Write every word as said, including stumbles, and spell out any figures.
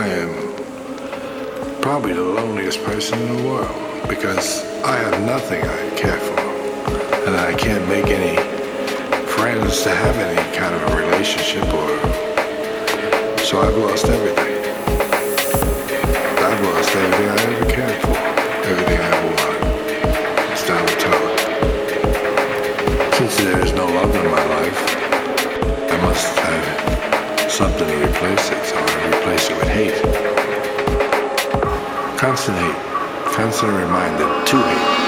I am probably the loneliest person in the world because I have nothing I care for, and I can't make any friends to have any kind of a relationship or so I've lost everything. I've lost everything I ever cared for, everything I ever wanted. It's down the toilet. Since there is no love in my life, I must have something to replace it, so I replace it with hate. Constant hate, constant reminder to hate.